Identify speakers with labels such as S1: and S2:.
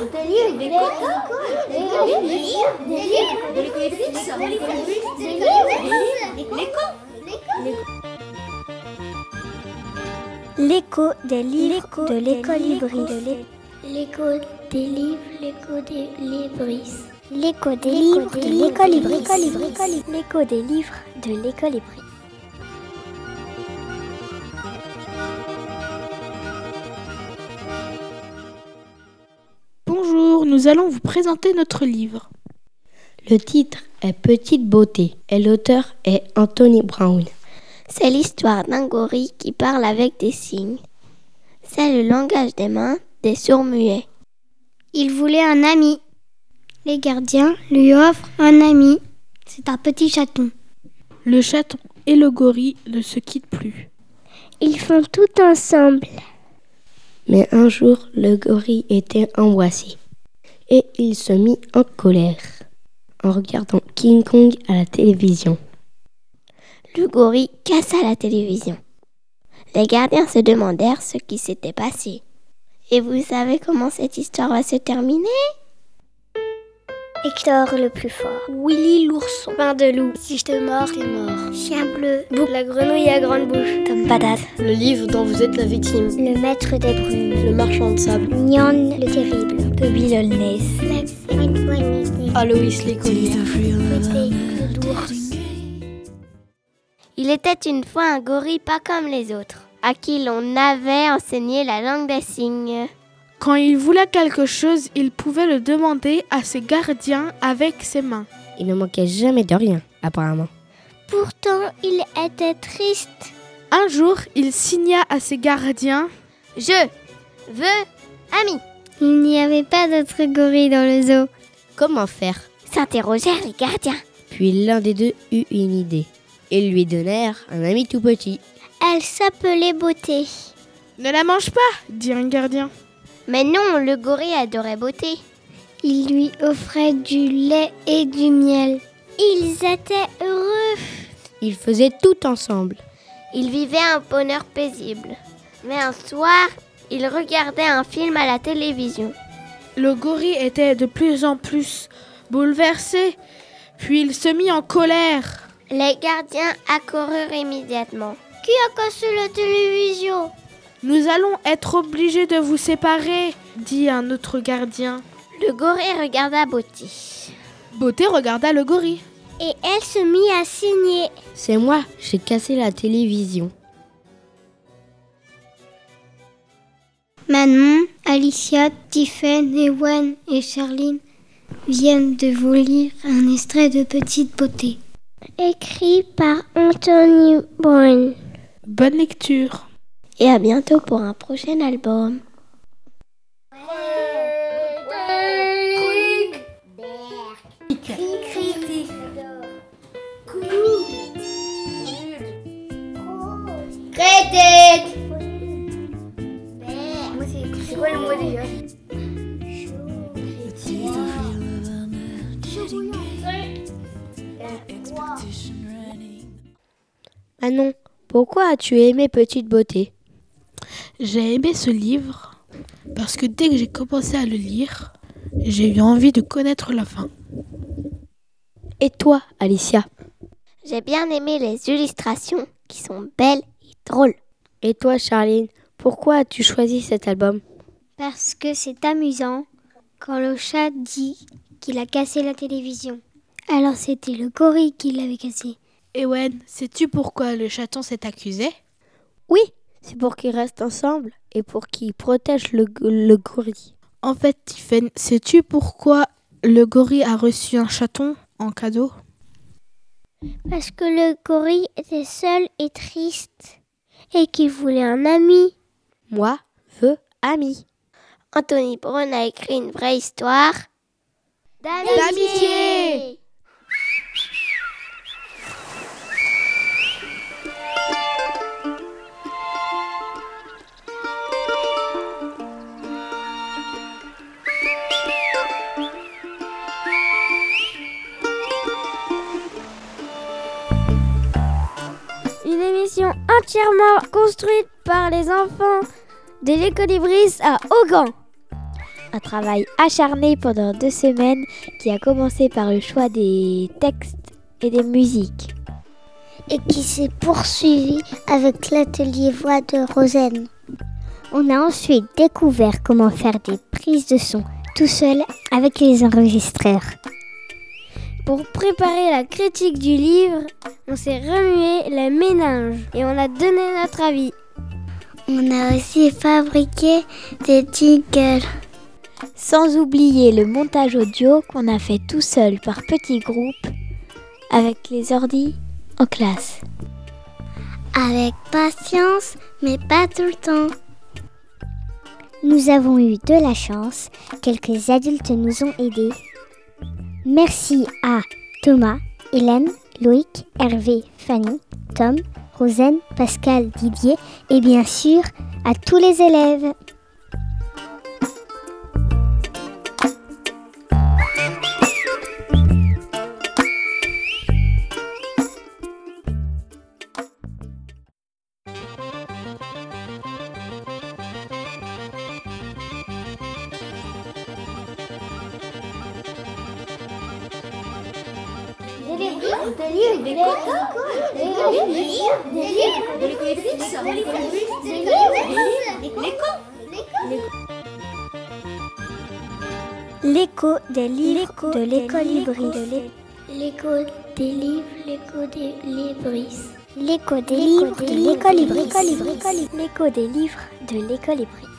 S1: L'écho des livres de l'écolibris.
S2: L'écho des livres, l'écho des libris.
S1: L'écho des livres de l'écolibris. L'écho des livres de l'écolibris.
S3: Bonjour, nous allons vous présenter notre livre.
S4: Le titre est Petite beauté et l'auteur est Anthony Brown.
S2: C'est l'histoire d'un gorille qui parle avec des signes. C'est le langage des mains des sourds-muets.
S1: Il voulait un ami. Les gardiens lui offrent un ami. C'est un petit chaton.
S3: Le chaton et le gorille ne se quittent plus.
S1: Ils font tout ensemble.
S4: Mais un jour, le gorille était embrassé et il se mit en colère en regardant King Kong à la télévision.
S2: Le gorille cassa la télévision. Les gardiens se demandèrent ce qui s'était passé. Et vous savez comment cette histoire va se terminer?
S1: Hector le plus fort.
S5: Willy l'ourson.
S1: Pain de loup.
S5: Si je te mords, tu es mort.
S1: Chien bleu.
S5: Boucle la grenouille à grande bouche.
S1: Tom patate.
S5: Le livre dont vous êtes la victime.
S1: Le maître des brumes.
S5: Le marchand de sable.
S1: Nyan le terrible.
S5: Toby l'Holness. Aloïs l'écolier.
S1: Le d'ours.
S2: Il était une fois un gorille pas comme les autres, à qui l'on avait enseigné la langue des signes.
S3: Quand il voulait quelque chose, il pouvait le demander à ses gardiens avec ses mains.
S4: Il ne manquait jamais de rien, apparemment.
S1: Pourtant, il était triste.
S3: Un jour, il signa à ses gardiens
S2: « Je veux ami ».
S1: Il n'y avait pas d'autres gorilles dans le zoo.
S4: Comment faire?
S2: S'interrogèrent les gardiens.
S4: Puis l'un des deux eut une idée. Ils lui donnèrent un ami tout petit.
S1: Elle s'appelait Beauté.
S3: « Ne la mange pas !» dit un gardien.
S2: Mais non, le gorille adorait Beauté.
S1: Il lui offrait du lait et du miel. Ils étaient heureux.
S4: Ils faisaient tout ensemble.
S2: Ils vivaient un bonheur paisible. Mais un soir, ils regardaient un film à la télévision.
S3: Le gorille était de plus en plus bouleversé, puis il se mit en colère.
S2: Les gardiens accoururent immédiatement.
S1: « Qui a cassé la télévision ?»«
S3: Nous allons être obligés de vous séparer, dit un autre gardien.
S2: Le gorille regarda Beauté.
S3: Beauté regarda le gorille.
S1: Et elle se mit à signer.
S4: « C'est moi, j'ai cassé la télévision. »
S1: Manon, Alicia, Tiffen, Ewan et Charline viennent de vous lire un extrait de Petite beauté. Écrit par Anthony Brown.
S3: Bonne lecture.
S2: Et à bientôt pour un prochain album.
S5: C'est quoi le mot déjà?
S4: Manon, pourquoi as-tu aimé Petite beauté?
S3: J'ai aimé ce livre parce que dès que j'ai commencé à le lire, j'ai eu envie de connaître la fin.
S4: Et toi, Alicia?
S2: J'ai bien aimé les illustrations qui sont belles et drôles.
S4: Et toi, Charline, pourquoi as-tu choisi cet album?
S1: Parce que c'est amusant quand le chat dit qu'il a cassé la télévision. Alors c'était le gorille qui l'avait cassé.
S3: Ewen, sais-tu pourquoi le chaton s'est accusé?
S4: Oui, c'est pour qu'ils restent ensemble et pour qu'ils protègent le gorille.
S3: En fait, Tiffen, sais-tu pourquoi le gorille a reçu un chaton en cadeau?
S1: Parce que le gorille était seul et triste et qu'il voulait un ami.
S4: Moi, veux ami.
S2: Anthony Brown a écrit une vraie histoire
S3: d'amitié.
S1: Une émission entièrement construite par les enfants de l'écolibris à Augan.
S6: Un travail acharné pendant 2 semaines qui a commencé par le choix des textes et des musiques.
S1: Et qui s'est poursuivi avec l'atelier voix de Rosen. On a ensuite découvert comment faire des prises de son tout seul avec les enregistreurs. Pour préparer la critique du livre, on s'est remué les méninges et on a donné notre avis. On a aussi fabriqué des jingles.
S6: Sans oublier le montage audio qu'on a fait tout seul par petits groupes avec les ordis en classe.
S1: Avec patience, mais pas tout le temps. Nous avons eu de la chance, quelques adultes nous ont aidés. Merci à Thomas, Hélène, Loïc, Hervé, Fanny, Tom, Rosen, Pascal, Didier et bien sûr à tous les élèves. L'écho des livres de l'école Libris. L'écho des livres, l'écho des Libris. L'écho des livres de l'école Libris. L'écho des livres de l'école Libris.